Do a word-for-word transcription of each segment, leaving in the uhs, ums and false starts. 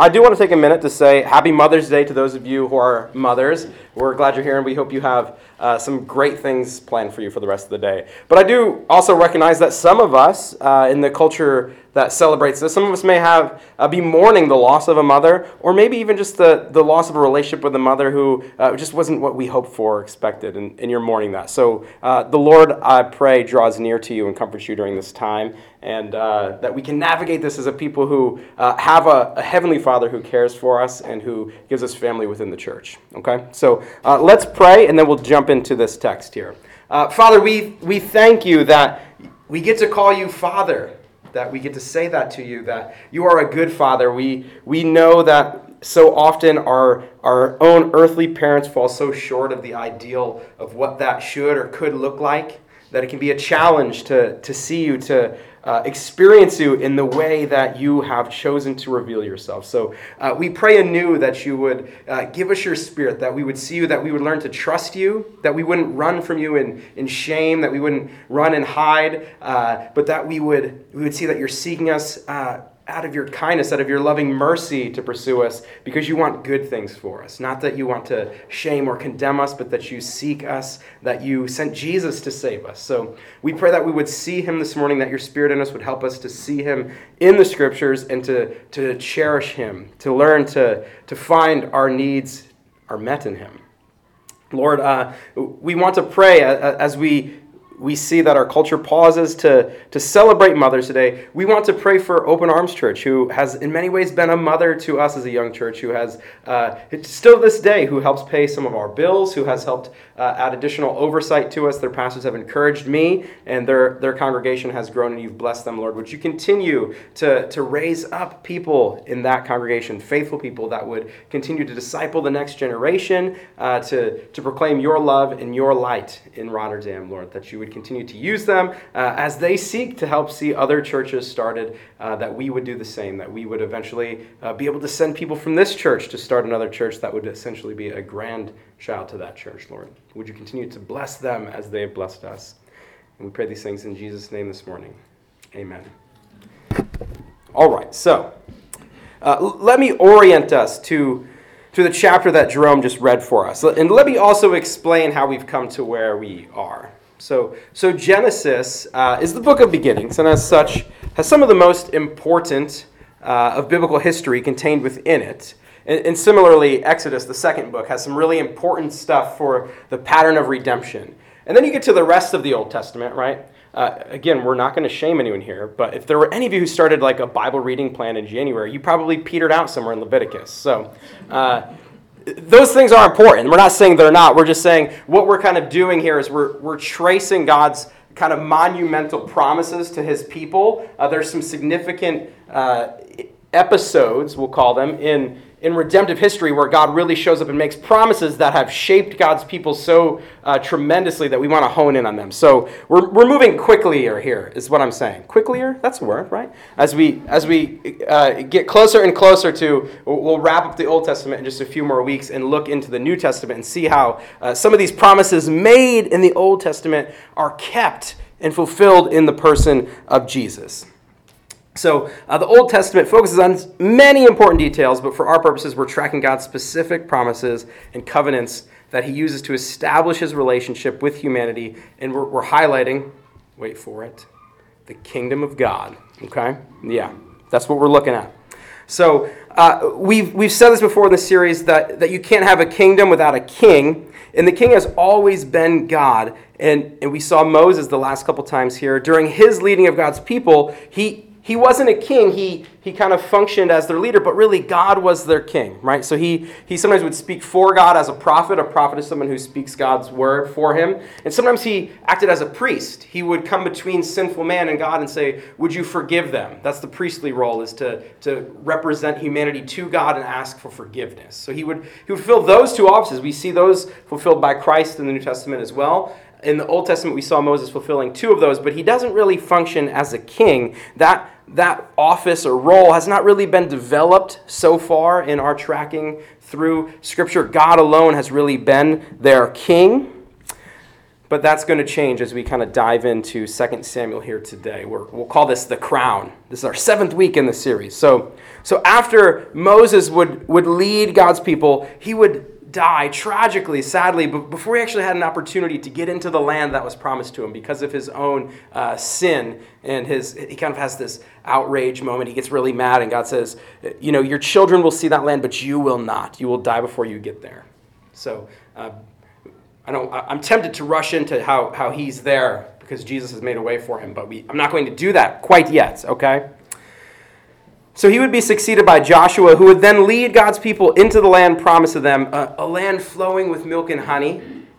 I do want to take a minute to say Happy Mother's Day to those of you who are mothers. We're glad you're here, and we hope you have uh, some great things planned for you for the rest of the day. But I do also recognize that some of us uh, in the culture that celebrates this, some of us may have uh, be mourning the loss of a mother, or maybe even just the, the loss of a relationship with a mother who uh, just wasn't what we hoped for or expected, and, and you're mourning that. So uh, the Lord, I pray, draws near to you and comforts you during this time, and uh, that we can navigate this as a people who uh, have a, a Heavenly Father who cares for us and who gives us family within the church. Okay? So uh, let's pray, and then we'll jump into this text here. Uh, Father, we, we thank you that we get to call you Father, that we get to say that to you, that you are a good Father. We we know that so often our, our own earthly parents fall so short of the ideal of what that should or could look like, that it can be a challenge to, to see you, to uh, experience you in the way that you have chosen to reveal yourself. So uh, we pray anew that you would uh, give us your Spirit, that we would see you, that we would learn to trust you, that we wouldn't run from you in, in shame, that we wouldn't run and hide, uh, but that we would we would see that you're seeking us uh, out of your kindness, out of your loving mercy to pursue us, because you want good things for us. Not that you want to shame or condemn us, but that you seek us, that you sent Jesus to save us. So we pray that we would see him this morning, that your Spirit in us would help us to see him in the Scriptures and to, to cherish him, to learn to, to find our needs are met in him. Lord, uh, we want to pray as we We see that our culture pauses to, to celebrate mothers today. We want to pray for Open Arms Church, who has in many ways been a mother to us as a young church, who has uh, still this day, who helps pay some of our bills, who has helped uh, add additional oversight to us. Their pastors have encouraged me, and their, their congregation has grown, and you've blessed them, Lord. Would you continue to, to raise up people in that congregation, faithful people that would continue to disciple the next generation, uh, to, to proclaim your love and your light in Rotterdam, Lord, that you would continue to use them uh, as they seek to help see other churches started, uh, that we would do the same, that we would eventually uh, be able to send people from this church to start another church that would essentially be a grandchild to that church, Lord. Would you continue to bless them as they have blessed us? And we pray these things in Jesus' name this morning. Amen. All right, so uh, let me orient us to to the chapter that Jerome just read for us. And let me also explain how we've come to where we are. So, so Genesis uh, is the book of beginnings, and as such, has some of the most important uh, of biblical history contained within it. And, and similarly, Exodus, the second book, has some really important stuff for the pattern of redemption. And then you get to the rest of the Old Testament, right? Uh, again, we're not going to shame anyone here, but if there were any of you who started like a Bible reading plan in January, you probably petered out somewhere in Leviticus. So uh, those things are important. We're not saying they're not. We're just saying what we're kind of doing here is we're we're tracing God's kind of monumental promises to his people. Uh, there's some significant uh, episodes, we'll call them, in in redemptive history where God really shows up and makes promises that have shaped God's people so uh, tremendously that we want to hone in on them. So we're we're moving quicklier here, is what I'm saying. Quicklier? That's a word, right? As we as we uh, get closer and closer to, we'll wrap up the Old Testament in just a few more weeks and look into the New Testament and see how uh, some of these promises made in the Old Testament are kept and fulfilled in the person of Jesus. So uh, the Old Testament focuses on many important details, but for our purposes, we're tracking God's specific promises and covenants that he uses to establish his relationship with humanity, and we're, we're highlighting, wait for it, the kingdom of God, okay? Yeah, that's what we're looking at. So uh, we've we've said this before in the series that, that you can't have a kingdom without a king, and the king has always been God, and, and we saw Moses the last couple times here. During his leading of God's people, he He wasn't a king, he he kind of functioned as their leader, but really God was their king, right? So he he sometimes would speak for God as a prophet. A prophet is someone who speaks God's word for him. And sometimes he acted as a priest. He would come between sinful man and God and say, would you forgive them? That's the priestly role, is to, to represent humanity to God and ask for forgiveness. So he would, he would fulfill those two offices. We see those fulfilled by Christ in the New Testament as well. In the Old Testament, we saw Moses fulfilling two of those, but he doesn't really function as a king. That that office or role has not really been developed so far in our tracking through Scripture. God alone has really been their king. But that's going to change as we kind of dive into Second Samuel here today. We're, we'll call this the crown. This is our seventh week in the series. So So after Moses would, would lead God's people, he would die tragically, sadly, but before he actually had an opportunity to get into the land that was promised to him because of his own uh, sin. And his he kind of has this outrage moment. He gets really mad, and God says, you know, your children will see that land, but you will not. You will die before you get there. So uh, I don't, I'm tempted to rush into how, how he's there because Jesus has made a way for him, but we, I'm not going to do that quite yet, okay? So he would be succeeded by Joshua, who would then lead God's people into the land promised to them, a, a land flowing with milk and honey.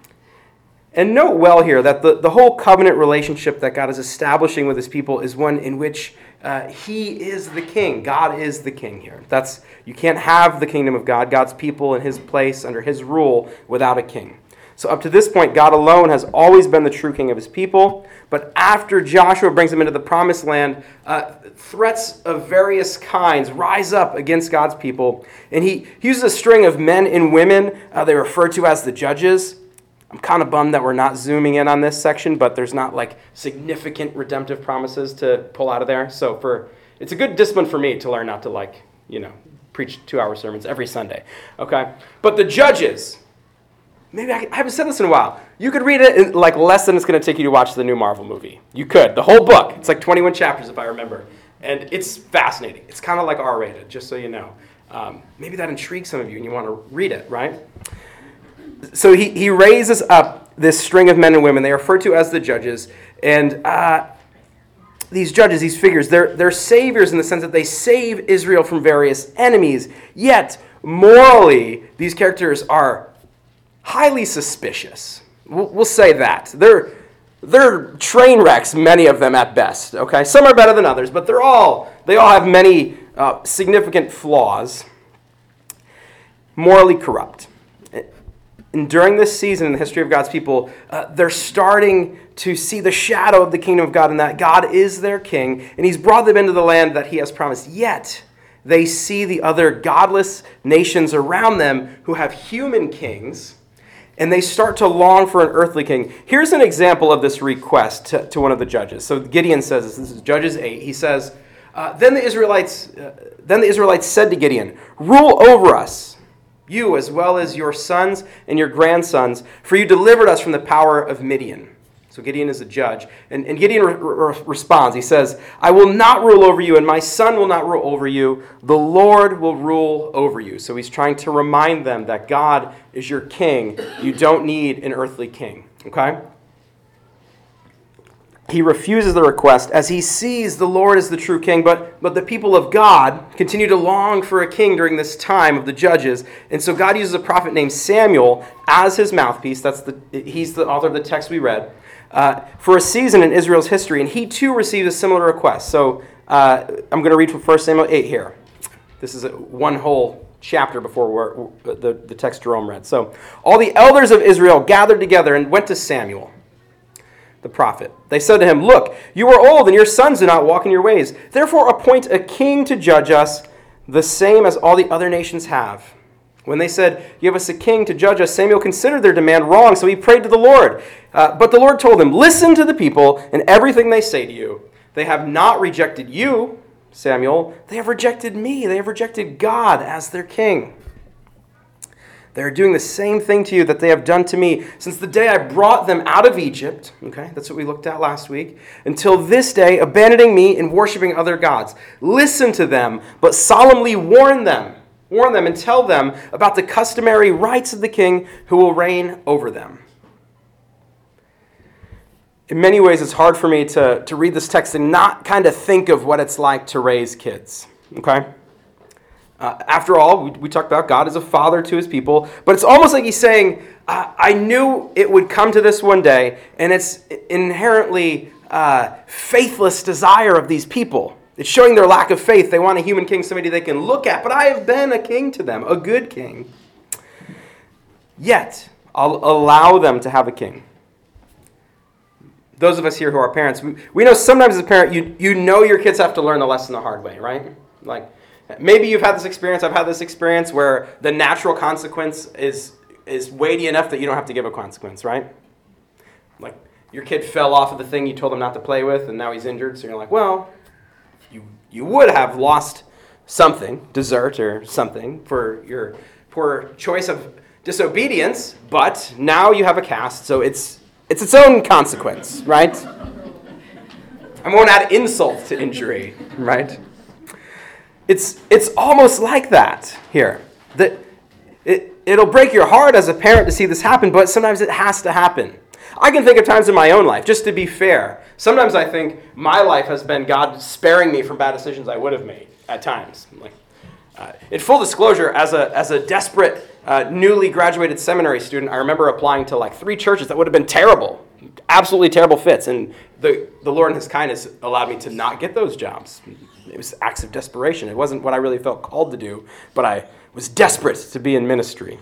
And note well here that the, the whole covenant relationship that God is establishing with his people is one in which uh, he is the king. God is the king here. That's you can't have the kingdom of God, God's people in his place under his rule without a king. So up to this point, God alone has always been the true king of his people. But after Joshua brings them into the promised land, uh, threats of various kinds rise up against God's people. And he uses a string of men and women uh, they refer to as the judges. I'm kind of bummed that we're not zooming in on this section, but there's not like significant redemptive promises to pull out of there. So for it's a good discipline for me to learn not to like, you know, preach two-hour sermons every Sunday. Okay? But the judges... Maybe I, I haven't said this in a while. You could read it in like less than it's going to take you to watch the new Marvel movie. You could. The whole book. It's like twenty-one chapters if I remember. And it's fascinating. It's kind of like R-rated, just so you know. Um, maybe that intrigues some of you and you want to read it, right? So he, he raises up this string of men and women. They are referred to as the judges. And uh, these judges, these figures, they're, they're saviors in the sense that they save Israel from various enemies. Yet, morally, these characters are highly suspicious. We'll, we'll say that. They're, they're train wrecks, many of them at best. Okay, some are better than others, but they're all they all have many uh, significant flaws. Morally corrupt. And during this season in the history of God's people, uh, they're starting to see the shadow of the kingdom of God, and that God is their king, and he's brought them into the land that he has promised. Yet they see the other godless nations around them who have human kings, and they start to long for an earthly king. Here's an example of this request to, to one of the judges. So Gideon says this. This is Judges eight. He says, uh, then the Israelites, uh, then the Israelites said to Gideon, "Rule over us, you as well as your sons and your grandsons, for you delivered us from the power of Midian." So Gideon is a judge. And, and Gideon re- re- responds. He says, "I will not rule over you, and my son will not rule over you. The Lord will rule over you." So he's trying to remind them that God is your king. You don't need an earthly king. Okay? He refuses the request as he sees the Lord as the true king, but, but the people of God continue to long for a king during this time of the judges. And so God uses a prophet named Samuel as his mouthpiece. That's the he's the author of the text we read. Uh, for a season in Israel's history, and he too received a similar request. So uh, I'm going to read from First Samuel eight here. This is a, one whole chapter before we're, the, the text Jerome read. So all the elders of Israel gathered together and went to Samuel, the prophet. They said to him, "Look, you are old, and your sons do not walk in your ways. Therefore appoint a king to judge us, the same as all the other nations have." When they said, "Give us a king to judge us," Samuel considered their demand wrong, so he prayed to the Lord. Uh, but the Lord told him, "Listen to the people and everything they say to you. They have not rejected you, Samuel. They have rejected me. They have rejected God as their king. They are doing the same thing to you that they have done to me since the day I brought them out of Egypt." Okay, that's what we looked at last week. "Until this day, abandoning me and worshiping other gods. Listen to them, but solemnly warn them. Warn them and tell them about the customary rights of the king who will reign over them." In many ways, it's hard for me to, to read this text and not kind of think of what it's like to raise kids. Okay? Uh, after all, we, we talked about God as a father to his people, but it's almost like he's saying, I, I knew it would come to this one day, and it's inherently uh, faithless desire of these people. It's showing their lack of faith. They want a human king, somebody they can look at, but I have been a king to them, a good king. Yet, I'll allow them to have a king. Those of us here who are parents, we, we know sometimes as a parent, you, you know your kids have to learn the lesson the hard way, right? Like, maybe you've had this experience, I've had this experience where the natural consequence is, is weighty enough that you don't have to give a consequence, right? Like, your kid fell off of the thing you told him not to play with, and now he's injured, so you're like, well, you you would have lost something, dessert or something, for your poor choice of disobedience, but now you have a cast, so it's it's its own consequence, right? I won't add insult to injury, right? It's it's almost like that here. That it it'll break your heart as a parent to see this happen, but sometimes it has to happen. I can think of times in my own life, just to be fair. Sometimes I think my life has been God sparing me from bad decisions I would have made at times. Like, uh, in full disclosure, as a as a desperate, uh, newly graduated seminary student, I remember applying to like three churches that would have been terrible, absolutely terrible fits, and the the Lord in His kindness allowed me to not get those jobs. It was acts of desperation. It wasn't what I really felt called to do, but I was desperate to be in ministry.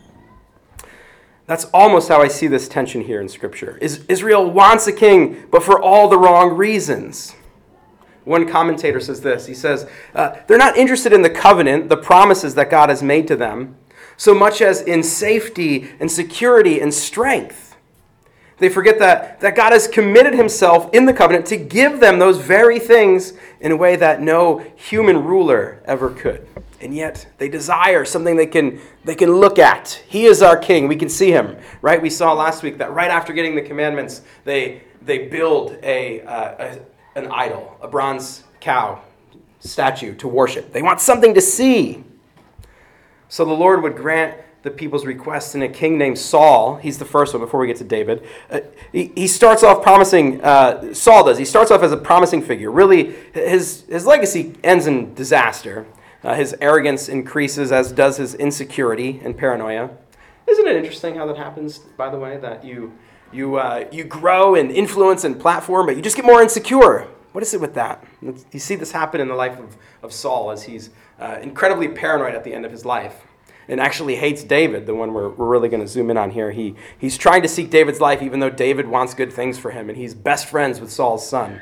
That's almost how I see this tension here in Scripture. Is Israel wants a king, but for all the wrong reasons. One commentator says this. He says, uh, they're not interested in the covenant, the promises that God has made to them, so much as in safety and security and strength. They forget that, that God has committed Himself in the covenant to give them those very things in a way that no human ruler ever could. And yet they desire something they can they can look at. He is our king. We can see Him, right? We saw last week that right after getting the commandments, they they build a, uh, a an idol, a bronze cow statue to worship. They want something to see. So the Lord would grant the people's requests, and a king named Saul, he's the first one before we get to David, uh, he, he starts off promising, uh, Saul does, he starts off as a promising figure. Really, his, his legacy ends in disaster. Uh, his arrogance increases, as does his insecurity and paranoia. Isn't it interesting how that happens, by the way, that you you uh, you grow in influence and platform, but you just get more insecure? What is it with that? You see this happen in the life of, of Saul as he's uh, incredibly paranoid at the end of his life and actually hates David, the one we're, we're really going to zoom in on here. He He's trying to seek David's life even though David wants good things for him, and he's best friends with Saul's son.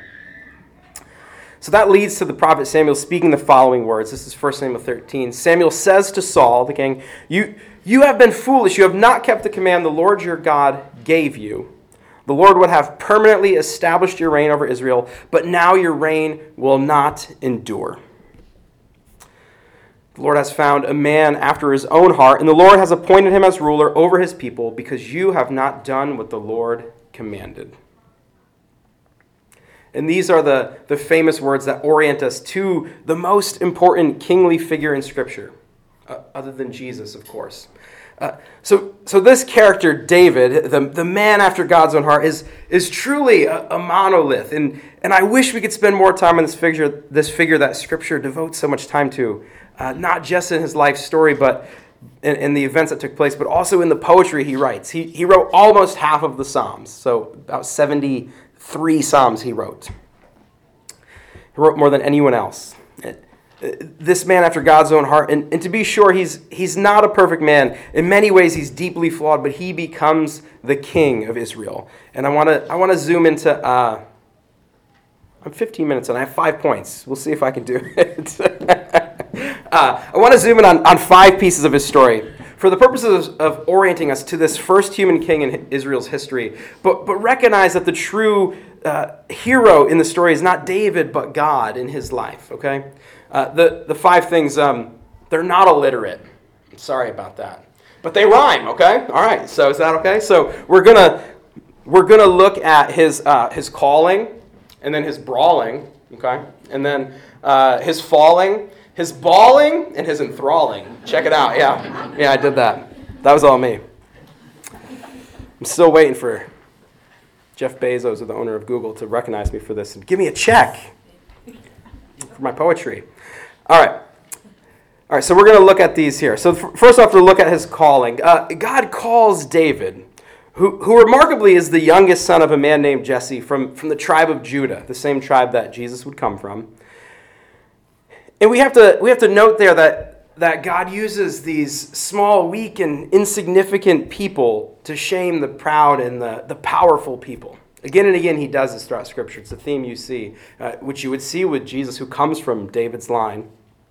So that leads to the prophet Samuel speaking the following words. This is First Samuel thirteen. Samuel says to Saul, the king, you, you have been foolish. You have not kept the command the Lord your God gave you. The Lord would have permanently established your reign over Israel, but now your reign will not endure. The Lord has found a man after His own heart, and the Lord has appointed him as ruler over His people because you have not done what the Lord commanded. And these are the, the famous words that orient us to the most important kingly figure in Scripture, uh, other than Jesus, of course. Uh, so, so this character, David, the, the man after God's own heart, is, is truly a, a monolith. And, and I wish we could spend more time on this figure, this figure that Scripture devotes so much time to, uh, not just in his life story, but in, in the events that took place, but also in the poetry he writes. He, he wrote almost half of the Psalms, so about seventy Three Psalms he wrote. He wrote more than anyone else. This man after God's own heart, and, and to be sure, he's he's not a perfect man. In many ways, he's deeply flawed, but he becomes the king of Israel. And I want to I want to zoom into. Uh, I'm fifteen minutes and I have five points. We'll see if I can do it. uh, I want to zoom in on, on five pieces of his story, for the purposes of orienting us to this first human king in Israel's history, but, but recognize that the true uh, hero in the story is not David, but God in his life, okay? Uh, the, the five things, um, they're not illiterate. Sorry about that. But they rhyme, okay? All right, so is that okay? So we're going to we're gonna look at his, uh, his calling, and then his brawling, okay? And then uh, his falling, his bawling, and his enthralling. Check it out. Yeah. Yeah, I did that. That was all me. I'm still waiting for Jeff Bezos, or the owner of Google, to recognize me for this and give me a check for my poetry. All right. All right, so we're going to look at these here. So first off, to look at his calling. Uh, God calls David, who, who remarkably is the youngest son of a man named Jesse from, from the tribe of Judah, the same tribe that Jesus would come from. And we have to we have to note there that, that God uses these small, weak, and insignificant people to shame the proud and the, the powerful people. Again and again, He does this throughout Scripture. It's a theme you see, uh, which you would see with Jesus, who comes from David's line.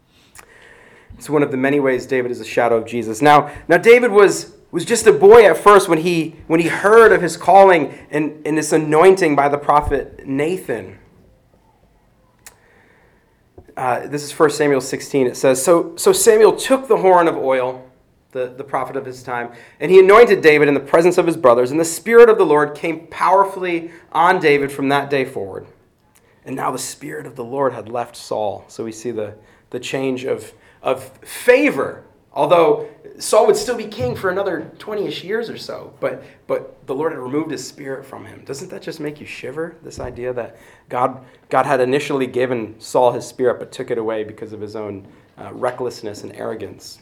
It's one of the many ways David is a shadow of Jesus. Now, now David was, was just a boy at first when he when he heard of his calling and, and this anointing by the prophet Nathan. uh, this is First Samuel sixteen. It says, so, so Samuel took the horn of oil, the, the prophet of his time, and he anointed David in the presence of his brothers, and the Spirit of the Lord came powerfully on David from that day forward. And now the Spirit of the Lord had left Saul. So we see the, the change of, of favor. Although Saul would still be king for another twenty-ish years or so, but but the Lord had removed his spirit from him. Doesn't that just make you shiver, this idea that God God had initially given Saul his spirit but took it away because of his own uh, recklessness and arrogance?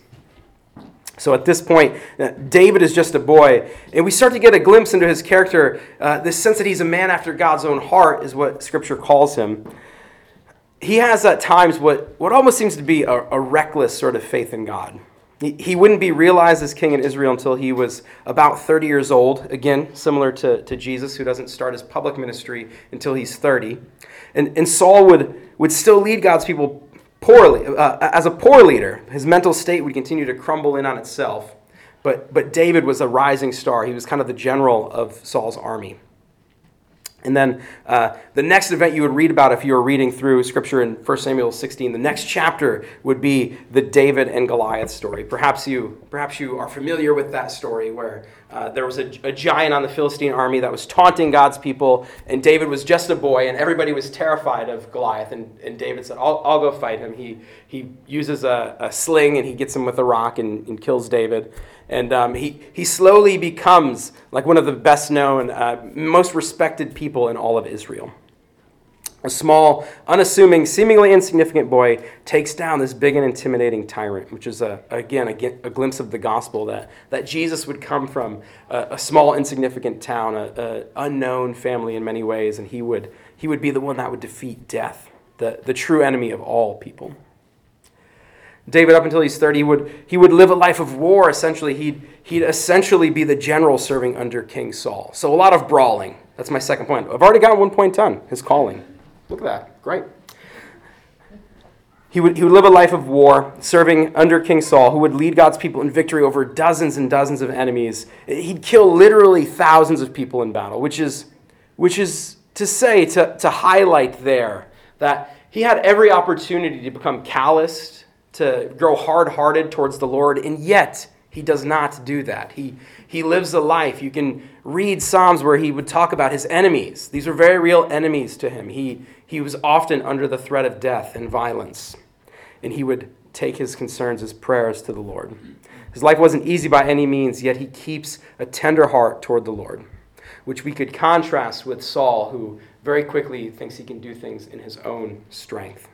So at this point, uh, David is just a boy, and we start to get a glimpse into his character. Uh, this sense that he's a man after God's own heart is what Scripture calls him. He has at times what, what almost seems to be a, a reckless sort of faith in God. He wouldn't be realized as king in Israel until he was about thirty years old. Again, similar to, to Jesus, who doesn't start his public ministry until he's thirty. And, and Saul would, would still lead God's people poorly, uh, as a poor leader. His mental state would continue to crumble in on itself. But, but David was a rising star. He was kind of the general of Saul's army. And then uh, the next event you would read about if you were reading through Scripture in First Samuel sixteen, the next chapter would be the David and Goliath story. Perhaps you perhaps you are familiar with that story where uh, there was a, a giant on the Philistine army that was taunting God's people, and David was just a boy, and everybody was terrified of Goliath. And, and David said, I'll, I'll go fight him. He, he uses a, a sling, and he gets him with a rock and, and kills David. And um, he, he slowly becomes like one of the best known, uh, most respected people in all of Israel. A small, unassuming, seemingly insignificant boy takes down this big and intimidating tyrant, which is, a, again, a, a glimpse of the gospel that, that Jesus would come from a, a small, insignificant town, an unknown family in many ways, and he would, he would be the one that would defeat death, the, the true enemy of all people. David, up until he's thirty, he would, he would live a life of war, essentially. He'd, he'd essentially be the general serving under King Saul. So a lot of brawling. That's my second point. I've already got one point done, his calling. Look at that. Great. He would, he would live a life of war, serving under King Saul, who would lead God's people in victory over dozens and dozens of enemies. He'd kill literally thousands of people in battle, which is, which is to say, to, to highlight there, that he had every opportunity to become calloused, to grow hard-hearted towards the Lord, and yet he does not do that. He he lives a life. You can read Psalms where he would talk about his enemies. These were very real enemies to him. He, he was often under the threat of death and violence, and he would take his concerns, his prayers to the Lord. His life wasn't easy by any means, yet he keeps a tender heart toward the Lord, which we could contrast with Saul, who very quickly thinks he can do things in his own strength.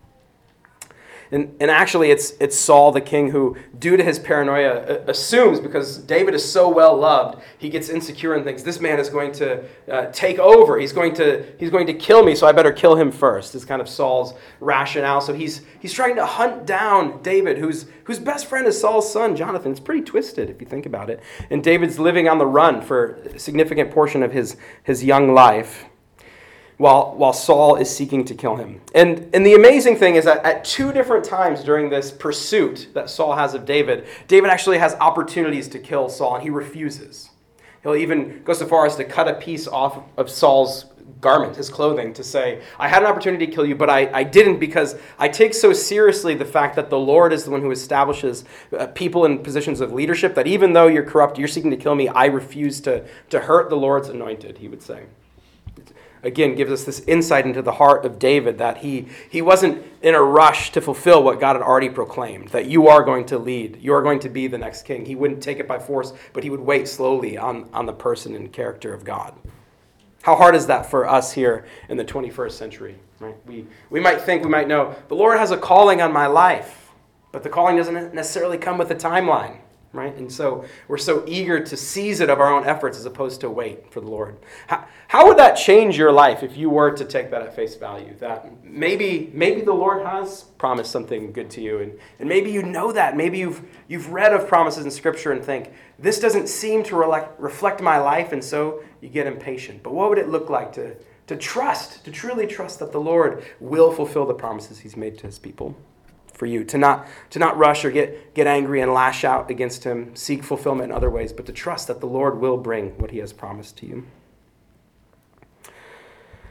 And, and actually, it's it's Saul, the king, who, due to his paranoia, assumes, because David is so well loved, he gets insecure and thinks, this man is going to uh, take over. He's going to he's going to kill me, so I better kill him first. It's kind of Saul's rationale. So he's he's trying to hunt down David, whose whose best friend is Saul's son, Jonathan. It's pretty twisted if you think about it. And David's living on the run for a significant portion of his, his young life, while while Saul is seeking to kill him. And, and the amazing thing is that at two different times during this pursuit that Saul has of David, David actually has opportunities to kill Saul, and he refuses. He'll even go so far as to cut a piece off of Saul's garment, his clothing, to say, I had an opportunity to kill you, but I, I didn't because I take so seriously the fact that the Lord is the one who establishes uh, people in positions of leadership, that even though you're corrupt, you're seeking to kill me, I refuse to, to hurt the Lord's anointed, he would say. Again, gives us this insight into the heart of David, that he, he wasn't in a rush to fulfill what God had already proclaimed, that you are going to lead, you are going to be the next king. He wouldn't take it by force, but he would wait slowly on, on the person and character of God. How hard is that for us here in the twenty-first century? Right? We, we might think, we might know, the Lord has a calling on my life, but the calling doesn't necessarily come with a timeline. Right? And so we're so eager to seize it of our own efforts as opposed to wait for the Lord. How, how would that change your life if you were to take that at face value? That maybe maybe the Lord has promised something good to you, and, and maybe you know that. Maybe you've you've read of promises in Scripture and think, this doesn't seem to re- reflect my life, and so you get impatient. But what would it look like to, to trust, to truly trust that the Lord will fulfill the promises he's made to his people? For you, to not to not rush or get, get angry and lash out against him, seek fulfillment in other ways, but to trust that the Lord will bring what he has promised to you.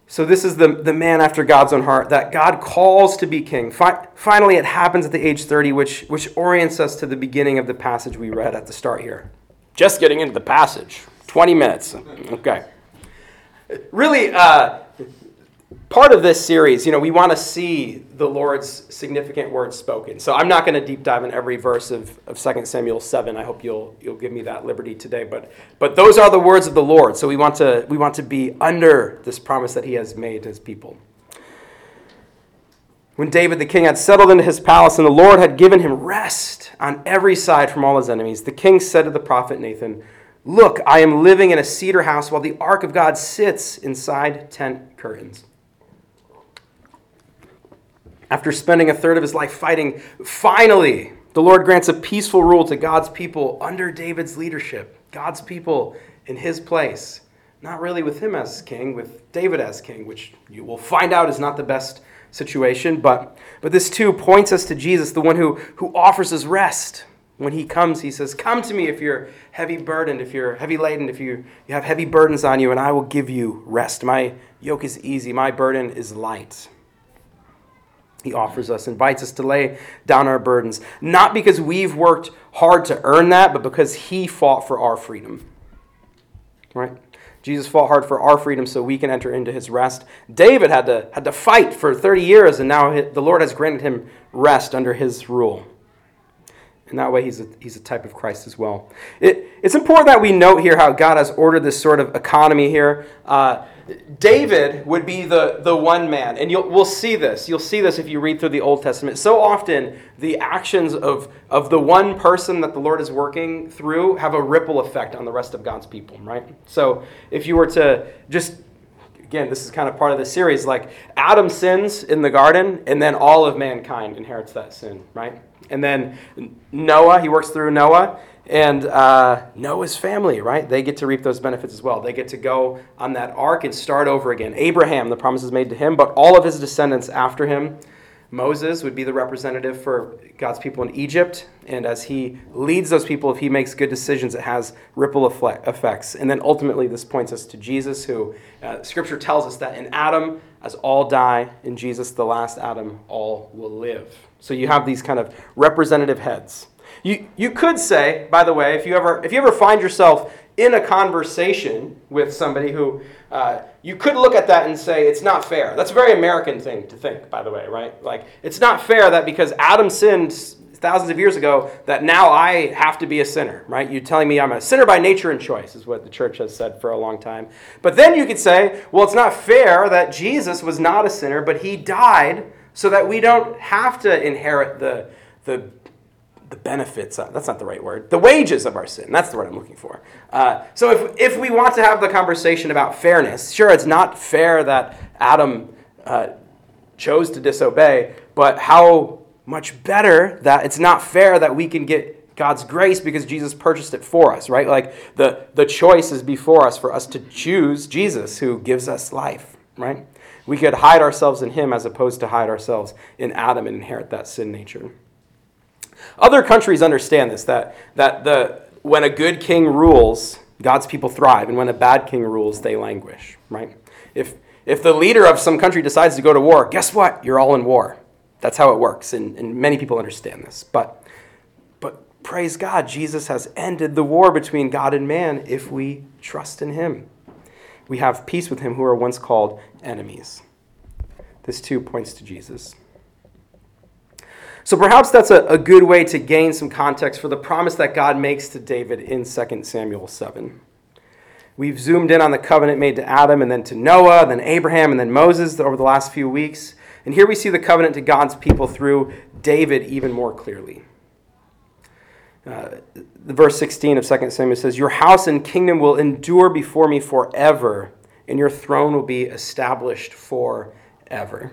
So this is the, the man after God's own heart that God calls to be king. Fi- finally, it happens at the age thirty, which, which orients us to the beginning of the passage we read at the start here. Just getting into the passage. twenty minutes. Okay. Really, uh, part of this series, you know, we want to see the Lord's significant words spoken. So I'm not going to deep dive in every verse of, of Second Samuel seven. I hope you'll you'll give me that liberty today. But but those are the words of the Lord. So we want to we want to be under this promise that he has made to his people. When David the king had settled into his palace and the Lord had given him rest on every side from all his enemies, the king said to the prophet Nathan, "Look, I am living in a cedar house while the ark of God sits inside tent curtains." After spending a third of his life fighting, finally, the Lord grants a peaceful rule to God's people under David's leadership. God's people in his place. Not really with him as king, with David as king, which you will find out is not the best situation. But, but this too points us to Jesus, the one who, who offers us rest. When he comes, he says, "Come to me if you're heavy burdened, if you're heavy laden, if you, you have heavy burdens on you, and I will give you rest. My yoke is easy, my burden is light." He offers us, invites us to lay down our burdens, not because we've worked hard to earn that, but because he fought for our freedom. Right? Jesus fought hard for our freedom so we can enter into his rest. David had to, had to fight for thirty years, and now the Lord has granted him rest under his rule. In that way, he's a, he's a type of Christ as well. It, it's important that we note here how God has ordered this sort of economy here. Uh, David would be the, the one man, and you'll, we'll see this. You'll see this if you read through the Old Testament. So often, the actions of, of the one person that the Lord is working through have a ripple effect on the rest of God's people, right? So if you were to just, again, this is kind of part of the series, like Adam sins in the garden, and then all of mankind inherits that sin, right? And then Noah, he works through Noah, and uh, Noah's family, right? They get to reap those benefits as well. They get to go on that ark and start over again. Abraham, the promise is made to him, but all of his descendants after him. Moses would be the representative for God's people in Egypt, and as he leads those people, if he makes good decisions, it has ripple effects. And then ultimately, this points us to Jesus, who uh, Scripture tells us that in Adam, as all die, in Jesus, the last Adam, all will live. So you have these kind of representative heads. You you could say, by the way, if you ever if you ever find yourself in a conversation with somebody who uh, you could look at that and say it's not fair. That's a very American thing to think, by the way, right? Like it's not fair that because Adam sinned thousands of years ago that now I have to be a sinner, right? You're telling me I'm a sinner by nature and choice is what the church has said for a long time. But then you could say, well, it's not fair that Jesus was not a sinner, but he died so that we don't have to inherit the the the benefits, uh, that's not the right word, the wages of our sin. That's the word I'm looking for. Uh, so if, if we want to have the conversation about fairness, sure, it's not fair that Adam uh, chose to disobey, but how much better that it's not fair that we can get God's grace because Jesus purchased it for us, right? Like the, the choice is before us for us to choose Jesus who gives us life, right? We could hide ourselves in him as opposed to hide ourselves in Adam and inherit that sin nature. Other countries understand this, that, that the when a good king rules, God's people thrive, and when a bad king rules, they languish, right? If if the leader of some country decides to go to war, guess what? You're all in war. That's how it works, and, and many people understand this. But, but praise God, Jesus has ended the war between God and man if we trust in him. We have peace with him who were once called enemies. This too points to Jesus. So perhaps that's a, a good way to gain some context for the promise that God makes to David in Second Samuel seven. We've zoomed in on the covenant made to Adam and then to Noah, then Abraham, and then Moses over the last few weeks. And here we see the covenant to God's people through David even more clearly. Uh, verse sixteen of Second Samuel says, "Your house and kingdom will endure before me forever, and your throne will be established forever."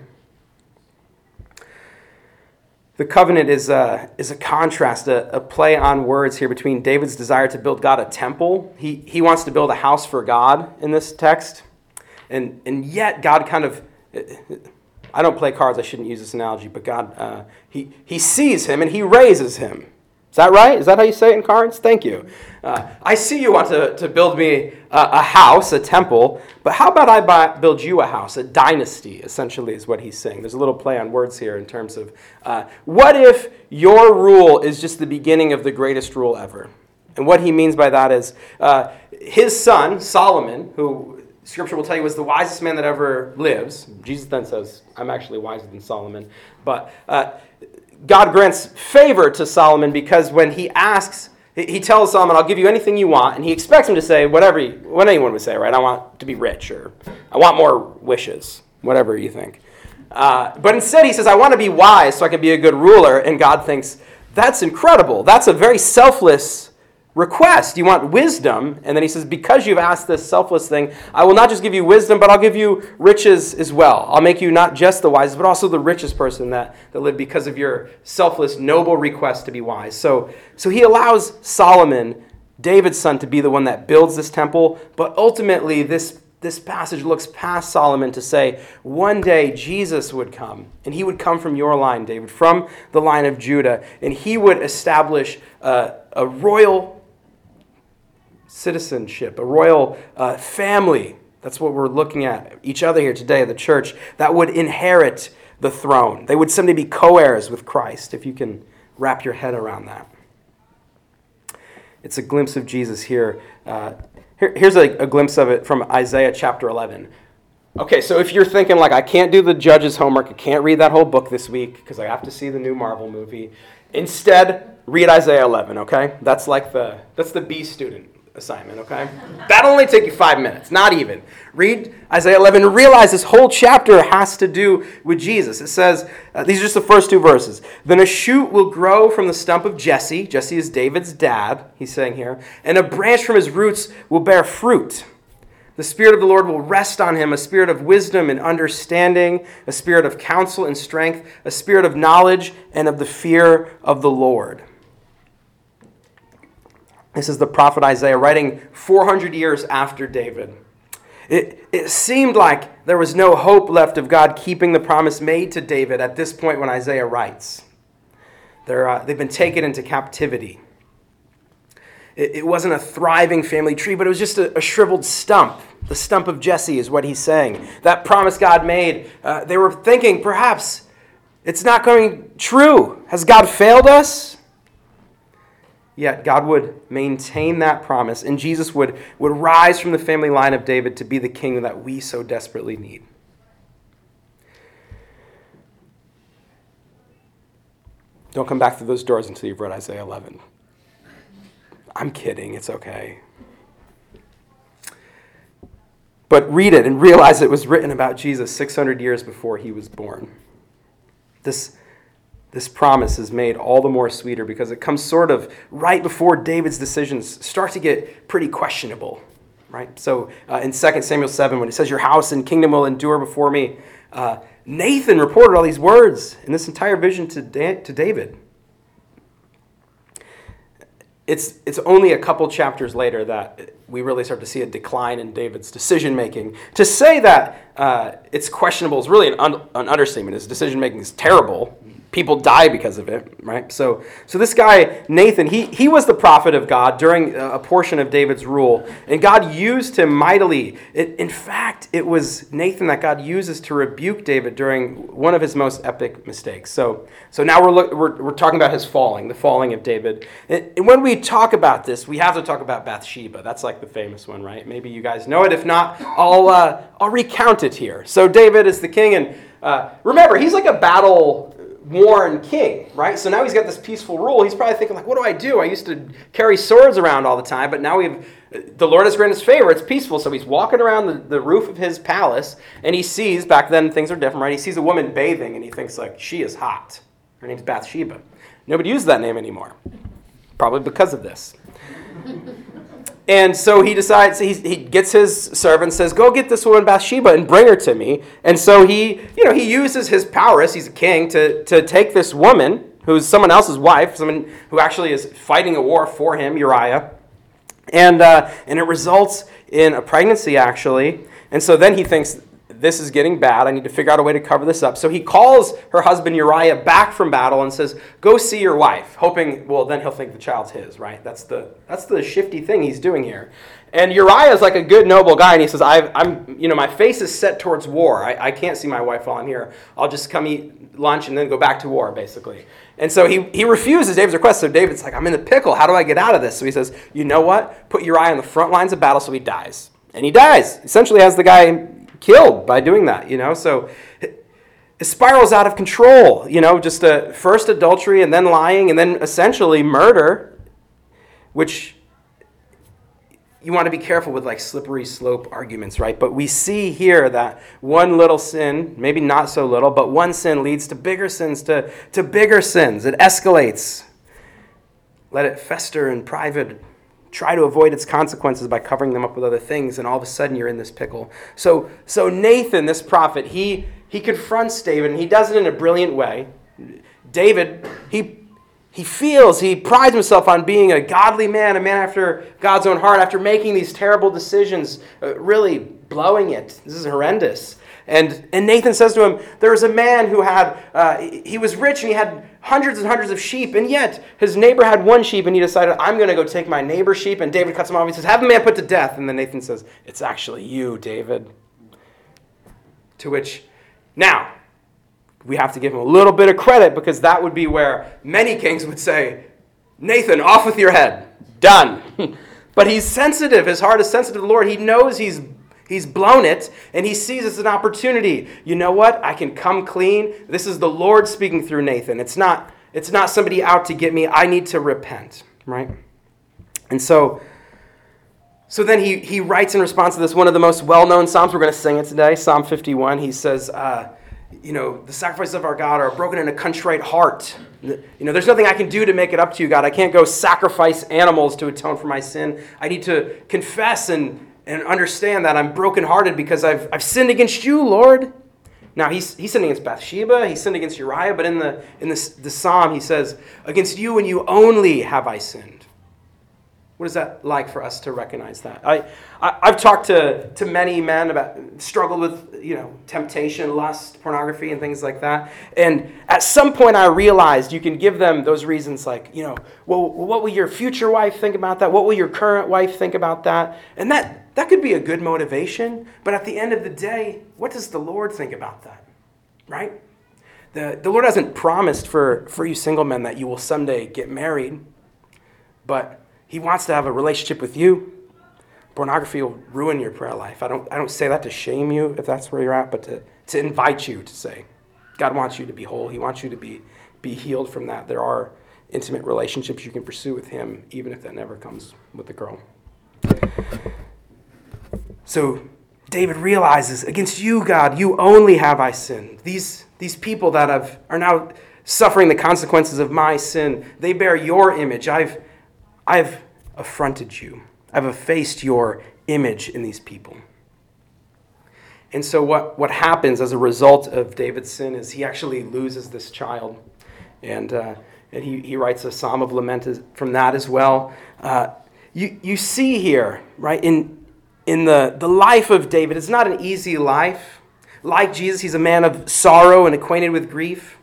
The covenant is a, is a contrast, a, a play on words here between David's desire to build God a temple. He, he wants to build a house for God in this text. And, and yet God kind of, I don't play cards, I shouldn't use this analogy, but God, uh, he, he sees him and he raises him. Is that right? Is that how you say it in cards? Thank you. Uh, I see you want to, to build me a, a house, a temple, but how about I buy, build you a house, a dynasty, essentially is what he's saying. There's a little play on words here in terms of, uh, what if your rule is just the beginning of the greatest rule ever? And what he means by that is uh, his son, Solomon, who Scripture will tell you was the wisest man that ever lives. Jesus then says, I'm actually wiser than Solomon. But uh, God grants favor to Solomon because when he asks, he tells Solomon, I'll give you anything you want. And he expects him to say whatever, he, what anyone would say, right? I want to be rich, or I want more wishes, whatever you think. Uh, but instead he says, I want to be wise so I can be a good ruler. And God thinks, that's incredible. That's a very selfless request. You want wisdom. And then he says, because you've asked this selfless thing, I will not just give you wisdom, but I'll give you riches as well. I'll make you not just the wisest, but also the richest person that, that lived because of your selfless, noble request to be wise. So, so he allows Solomon, David's son, to be the one that builds this temple. But ultimately, this, this passage looks past Solomon to say, one day Jesus would come. And he would come from your line, David, from the line of Judah. And he would establish uh, a royal citizenship, a royal uh, family. That's what we're looking at, each other here today, the church, that would inherit the throne. They would someday be co-heirs with Christ, if you can wrap your head around that. It's a glimpse of Jesus here. Uh, here here's a, a glimpse of it from Isaiah chapter eleven. Okay, so if you're thinking, like, I can't do the Judges homework, I can't read that whole book this week because I have to see the new Marvel movie. Instead, read Isaiah eleven, okay? That's like the, that's the B student assignment, okay? That'll only take you five minutes, not even. Read Isaiah eleven and realize this whole chapter has to do with Jesus. It says, uh, these are just the first two verses. Then a shoot will grow from the stump of Jesse. Jesse is David's dad, he's saying here. And a branch from his roots will bear fruit. The Spirit of the Lord will rest on him, a spirit of wisdom and understanding, a spirit of counsel and strength, a spirit of knowledge and of the fear of the Lord. This is the prophet Isaiah writing four hundred years after David. It, it seemed like there was no hope left of God keeping the promise made to David at this point when Isaiah writes. They're, uh, they've been taken into captivity. It, it wasn't a thriving family tree, but it was just a, a shriveled stump. The stump of Jesse is what he's saying. That promise God made, uh, they were thinking, perhaps it's not coming true. Has God failed us? Yet God would maintain that promise, and Jesus would, would rise from the family line of David to be the king that we so desperately need. Don't come back through those doors until you've read Isaiah eleven. I'm kidding, it's okay. But read it and realize it was written about Jesus six hundred years before he was born. This This promise is made all the more sweeter because it comes sort of right before David's decisions start to get pretty questionable, right? So uh, in Second Samuel seven, when it says, your house and kingdom will endure before me, uh, Nathan reported all these words in this entire vision to, da- to David. It's, it's only a couple chapters later that we really start to see a decline in David's decision-making. To say that uh, it's questionable is really an, un- an understatement. His decision-making is terrible. People die because of it, right? So so this guy, Nathan, he, he was the prophet of God during a portion of David's rule. And God used him mightily. It, in fact, it was Nathan that God uses to rebuke David during one of his most epic mistakes. So so now we're, look, we're, we're talking about his falling, the falling of David. And, and when we talk about this, we have to talk about Bathsheba. That's like the famous one, right? Maybe you guys know it. If not, I'll, uh, I'll recount it here. So David is the king. And uh, remember, he's like a battle worn king, right? So now he's got this peaceful rule. He's probably thinking, like, what do I do? I used to carry swords around all the time, but now we've the Lord has granted his favor. It's peaceful. So he's walking around the, the roof of his palace, and he sees, back then things are different, right? He sees a woman bathing, and he thinks, like, she is hot. Her name's Bathsheba. Nobody uses that name anymore, probably because of this. And so he decides, he, he gets his servant, says, go get this woman Bathsheba and bring her to me. And so he, you know, he uses his prowess, he's a king, to, to take this woman, who's someone else's wife, someone who actually is fighting a war for him, Uriah. And, uh, and it results in a pregnancy, actually. And so then he thinks, this is getting bad. I need to figure out a way to cover this up. So he calls her husband Uriah back from battle and says, go see your wife, hoping, well, then he'll think the child's his, right? That's the that's the shifty thing he's doing here. And Uriah is like a good, noble guy, and he says, I've, I'm, you know, my face is set towards war. I, I can't see my wife while I'm here. I'll just come eat lunch and then go back to war, basically. And so he, he refuses David's request. So David's like, I'm in the pickle. How do I get out of this? So he says, you know what? Put Uriah on the front lines of battle so he dies. And he dies. Essentially has the guy killed by doing that, you know. So it spirals out of control, you know, just a, first adultery and then lying and then essentially murder, which you want to be careful with like slippery slope arguments, right? But we see here that one little sin, maybe not so little, but one sin leads to bigger sins, to, to bigger sins. It escalates. Let it fester in private. Try to avoid its consequences by covering them up with other things, and all of a sudden you're in this pickle. So, so Nathan, this prophet, he he confronts David, and he does it in a brilliant way. David, he he feels, he prides himself on being a godly man, a man after God's own heart, after making these terrible decisions, uh, really blowing it. This is horrendous. And and Nathan says to him, there was a man who had, uh, he was rich and he had hundreds and hundreds of sheep, and yet his neighbor had one sheep, and he decided, I'm going to go take my neighbor's sheep. And David cuts him off. He says, have the man put to death. And then Nathan says, it's actually you, David. To which, now, we have to give him a little bit of credit, because that would be where many kings would say, Nathan, off with your head. Done. But he's sensitive. His heart is sensitive to the Lord. He knows he's He's blown it, and he sees it as an opportunity. You know what? I can come clean. This is the Lord speaking through Nathan. It's not, it's not somebody out to get me. I need to repent, right? And so, so then he, he writes in response to this, one of the most well-known Psalms. We're going to sing it today, Psalm fifty-one. He says, uh, you know, the sacrifices of our God are broken in a contrite heart. You know, there's nothing I can do to make it up to you, God. I can't go sacrifice animals to atone for my sin. I need to confess and And understand that I'm brokenhearted because I've I've sinned against you, Lord. Now, he's he sinned against Bathsheba. He sinned against Uriah. But in the in the, the psalm, he says, against you and you only have I sinned. What is that like for us to recognize that? I, I, I've talked to, to many men about, struggled with, you know, temptation, lust, pornography, and things like that. And at some point I realized you can give them those reasons like, you know, well, what will your future wife think about that? What will your current wife think about that? And that, that could be a good motivation. But at the end of the day, what does the Lord think about that? Right? The, the Lord hasn't promised for, for you single men that you will someday get married, but He wants to have a relationship with you. Pornography will ruin your prayer life. I don't I don't say that to shame you if that's where you're at, but to, to invite you to say, God wants you to be whole. He wants you to be, be healed from that. There are intimate relationships you can pursue with Him, even if that never comes with the girl. So David realizes, against you, God, you only have I sinned. These, these people that have, are now suffering the consequences of my sin, they bear your image. I've I've affronted you. I've effaced your image in these people. And so what, what happens as a result of David's sin is he actually loses this child. And uh, and he, he writes a psalm of lament from that as well. Uh, you you see here, right, in in the, the life of David, it's not an easy life. Like Jesus, he's a man of sorrow and acquainted with grief.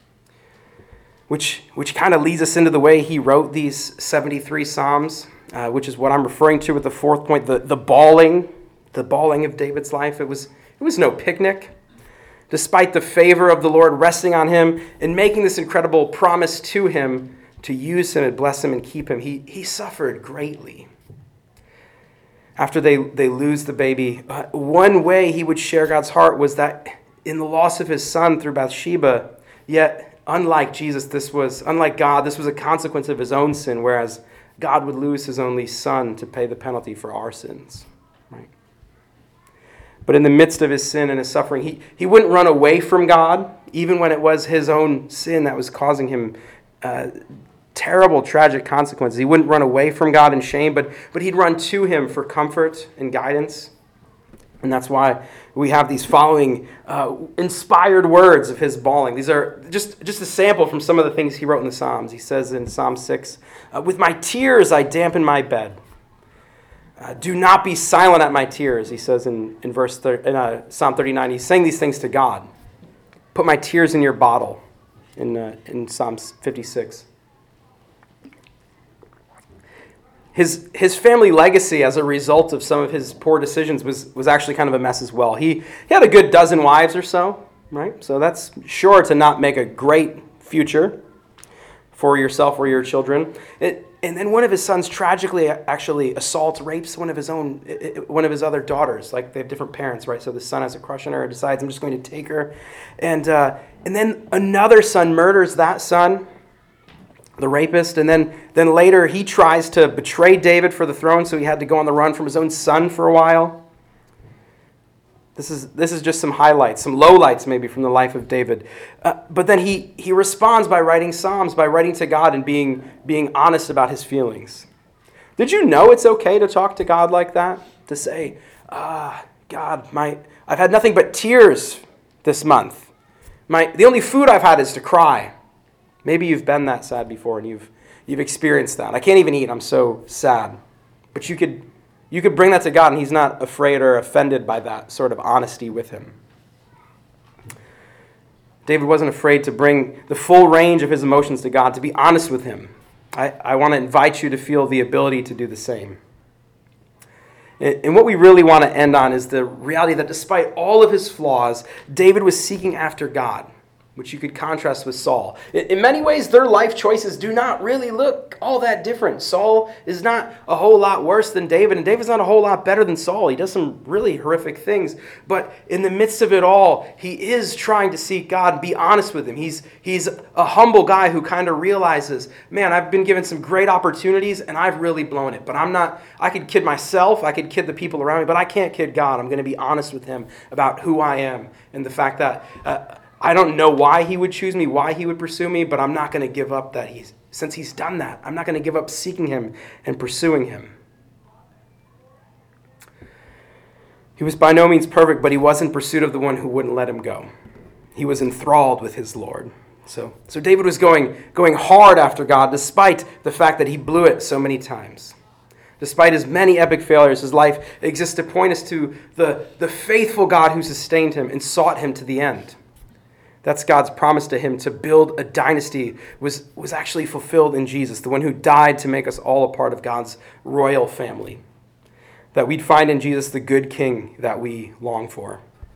Which which kind of leads us into the way he wrote these seventy-three Psalms, uh, which is what I'm referring to with the fourth point, the, the bawling, the bawling of David's life. It was it was no picnic. Despite the favor of the Lord resting on him and making this incredible promise to him to use him and bless him and keep him, he, he suffered greatly. After they, they lose the baby, uh, one way he would share God's heart was that in the loss of his son through Bathsheba, yet unlike Jesus, this was, unlike God, this was a consequence of his own sin, whereas God would lose his only son to pay the penalty for our sins. Right? But in the midst of his sin and his suffering, he, he wouldn't run away from God, even when it was his own sin that was causing him uh, terrible, tragic consequences. He wouldn't run away from God in shame, but, but he'd run to him for comfort and guidance. And that's why we have these following uh, inspired words of his bawling. These are just, just a sample from some of the things he wrote in the Psalms. He says in Psalm six, uh, with my tears I dampen my bed. Uh, Do not be silent at my tears, he says in, in, verse thir- in uh, Psalm thirty-nine. He's saying these things to God. Put my tears in your bottle in, uh, in Psalm fifty-six. His, his family legacy as a result of some of his poor decisions was, was actually kind of a mess as well. He, he had a good dozen wives or so, right? So that's sure to not make a great future for yourself or your children. It, and then one of his sons tragically actually assaults, rapes one of his own, one of his other daughters. Like, they have different parents, right? So the son has a crush on her, decides, I'm just going to take her. And uh, and then another son murders that son, the rapist. And then, then later he tries to betray David for the throne, so he had to go on the run from his own son for a while. This is this is just some highlights, some lowlights maybe from the life of David. Uh, but then he he responds by writing Psalms, by writing to God and being, being honest about his feelings. Did you know it's okay to talk to God like that? To say, ah, God, my I've had nothing but tears this month. My the only food I've had is to cry. Maybe you've been that sad before and you've you've experienced that. I can't even eat, I'm so sad. But you could You could bring that to God, and he's not afraid or offended by that sort of honesty with him. David wasn't afraid to bring the full range of his emotions to God, to be honest with him. I, I want to invite you to feel the ability to do the same. And what we really want to end on is the reality that despite all of his flaws, David was seeking after God, which you could contrast with Saul. In many ways, their life choices do not really look all that different. Saul is not a whole lot worse than David, and David's not a whole lot better than Saul. He does some really horrific things, but in the midst of it all, he is trying to seek God and be honest with him. He's, he's a humble guy who kind of realizes, man, I've been given some great opportunities, and I've really blown it, but I'm not, I could kid myself, I could kid the people around me, but I can't kid God. I'm going to be honest with him about who I am and the fact that uh, I don't know why he would choose me, why he would pursue me, but I'm not going to give up that he's, since he's done that, I'm not going to give up seeking him and pursuing him. He was by no means perfect, but he was in pursuit of the one who wouldn't let him go. He was enthralled with his Lord. So, so David was going, going hard after God, despite the fact that he blew it so many times. Despite his many epic failures, his life exists to point us to the, the faithful God who sustained him and sought him to the end. That's God's promise to him to build a dynasty was, was actually fulfilled in Jesus, the one who died to make us all a part of God's royal family. That we'd find in Jesus the good king that we long for.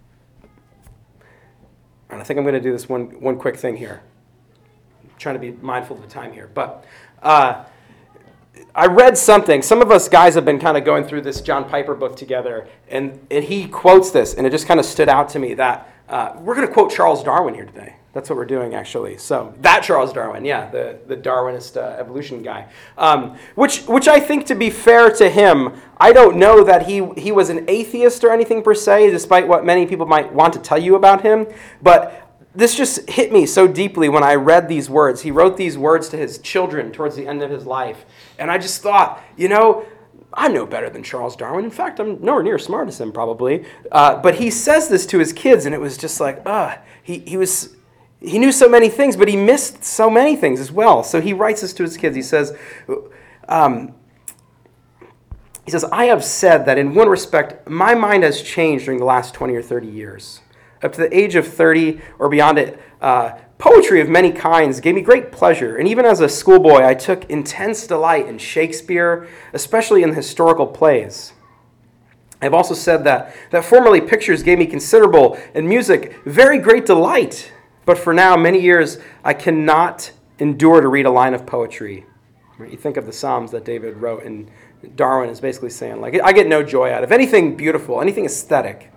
And I think I'm going to do this one, one quick thing here. I'm trying to be mindful of the time here. But uh, I read something. Some of us guys have been kind of going through this John Piper book together, and, and he quotes this, and it just kind of stood out to me that Uh, we're going to quote Charles Darwin here today. That's what we're doing, actually. So that Charles Darwin, yeah, the, the Darwinist uh, evolution guy. Um, which which I think, to be fair to him, I don't know that he, he was an atheist or anything per se, despite what many people might want to tell you about him. But this just hit me so deeply when I read these words. He wrote these words to his children towards the end of his life. And I just thought, you know, I'm no better than Charles Darwin. In fact, I'm nowhere near as smart as him, probably. Uh, but he says this to his kids, and it was just like, uh, he, he was, he knew so many things, but he missed so many things as well. So he writes this to his kids. He says, um, he says, I have said that in one respect, my mind has changed during the last twenty or thirty years. Up to the age of thirty or beyond it, uh, poetry of many kinds gave me great pleasure, and even as a schoolboy, I took intense delight in Shakespeare, especially in the historical plays. I have also said that, that formerly pictures gave me considerable, and music very great delight, but for now, many years, I cannot endure to read a line of poetry. You think of the Psalms that David wrote, and Darwin is basically saying, like, I get no joy out of anything beautiful, anything aesthetic.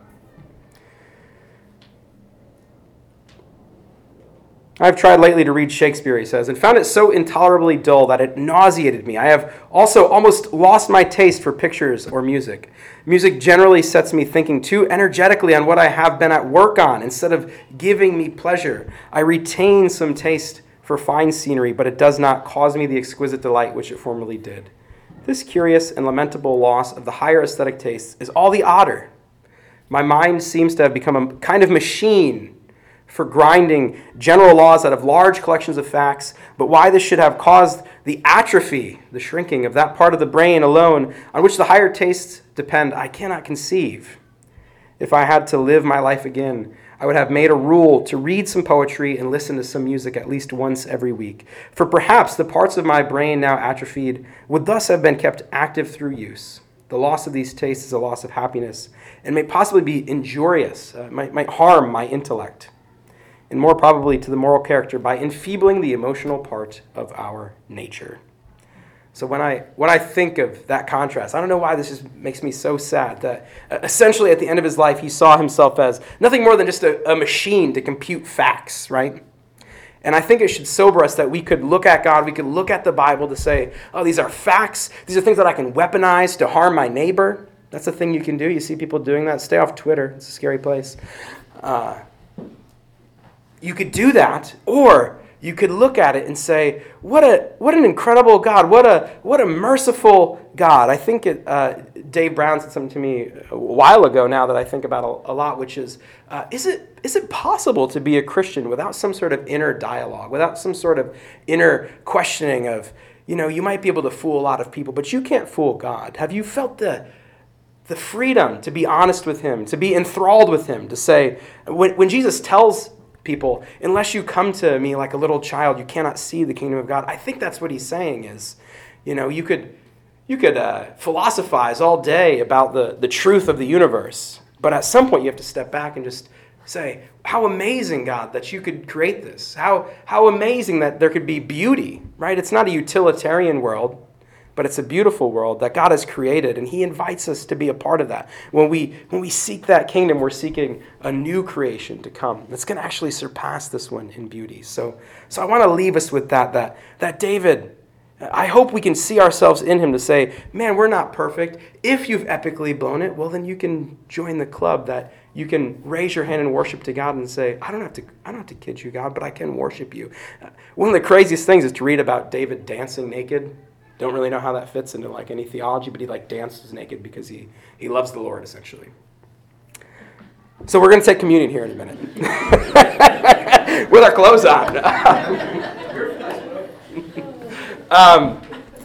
I've tried lately to read Shakespeare, he says, and found it so intolerably dull that it nauseated me. I have also almost lost my taste for pictures or music. Music generally sets me thinking too energetically on what I have been at work on instead of giving me pleasure. I retain some taste for fine scenery, but it does not cause me the exquisite delight which it formerly did. This curious and lamentable loss of the higher aesthetic tastes is all the odder. My mind seems to have become a kind of machine for grinding general laws out of large collections of facts, but why this should have caused the atrophy, the shrinking of that part of the brain alone on which the higher tastes depend, I cannot conceive. If I had to live my life again, I would have made a rule to read some poetry and listen to some music at least once every week. For perhaps the parts of my brain now atrophied would thus have been kept active through use. The loss of these tastes is a loss of happiness and may possibly be injurious, uh, might, might harm my intellect, and more probably to the moral character by enfeebling the emotional part of our nature. So when I when I think of that contrast, I don't know why this just makes me so sad that uh, essentially at the end of his life, he saw himself as nothing more than just a, a machine to compute facts, right? And I think it should sober us that we could look at God, we could look at the Bible to say, oh, these are facts. These are things that I can weaponize to harm my neighbor. That's the thing you can do. You see people doing that. Stay off Twitter. It's a scary place. Uh, you could do that, or you could look at it and say, what a what an incredible God, what a what a merciful God. I think it, uh, Dave Brown said something to me a while ago now that I think about a, a lot, which is, uh, is it is it possible to be a Christian without some sort of inner dialogue, without some sort of inner questioning of, you know, you might be able to fool a lot of people, but you can't fool God. Have you felt the the freedom to be honest with him, to be enthralled with him, to say, when, when Jesus tells people, unless you come to me like a little child, you cannot see the kingdom of God. I think that's what he's saying is, you know, you could you could uh, philosophize all day about the, the truth of the universe, but at some point you have to step back and just say, how amazing, God, that you could create this. How how amazing that there could be beauty, right? It's not a utilitarian world, but it's a beautiful world that God has created, and he invites us to be a part of that. When we when we seek that kingdom, we're seeking a new creation to come that's going to actually surpass this one in beauty. So, so I want to leave us with that, that, that David, I hope we can see ourselves in him to say, man, we're not perfect. If you've epically blown it, well, then you can join the club that you can raise your hand and worship to God and say, I don't have to I don't have to kid you, God, but I can worship you. One of the craziest things is to read about David dancing naked. Don't really know how that fits into like any theology, but he like dances naked because he, he loves the Lord, essentially. So we're going to take communion here in a minute. With our clothes on. um,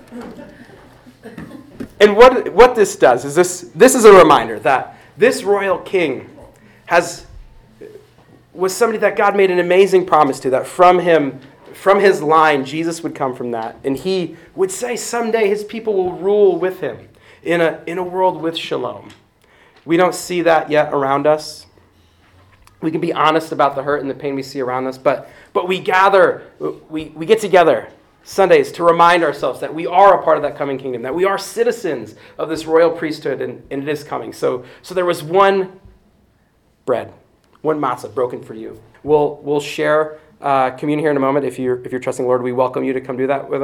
and what what this does is this this is a reminder that this royal king has was somebody that God made an amazing promise to, that from him From his line, Jesus would come from that. And he would say someday his people will rule with him in a, in a world with shalom. We don't see that yet around us. We can be honest about the hurt and the pain we see around us, but, but we gather, we, we get together Sundays to remind ourselves that we are a part of that coming kingdom, that we are citizens of this royal priesthood, and, and it is coming. So, so there was one bread, one matzah broken for you. We'll, we'll share Uh, communion here in a moment. If you're if you're trusting the Lord, we welcome you to come do that with us.